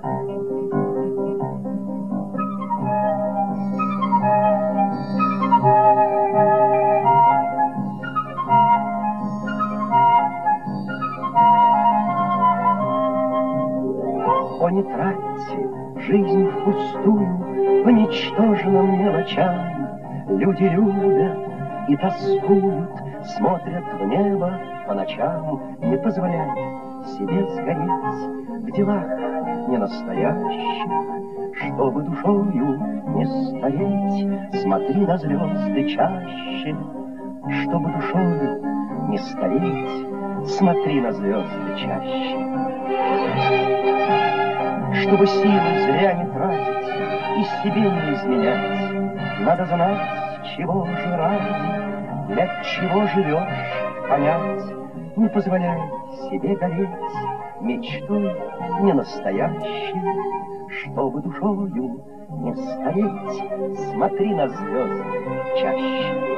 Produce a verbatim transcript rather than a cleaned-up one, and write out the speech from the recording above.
О, не тратьте жизнь впустую по ничтожным мелочам. Люди любят и тоскуют, смотрят в небо по ночам. Не позволяй себе сгореть в делах ненастоящих, чтобы душою не стареть. Смотри на звезды чаще, чтобы душою не стареть. Смотри на звезды чаще. Чтобы силы зря не тратить и себе не изменять, надо знать, чего же ради, для чего живешь, понять. Не позволяй себе гореть мечтой ненастоящей, чтобы душою не стареть. Смотри на звезды чаще.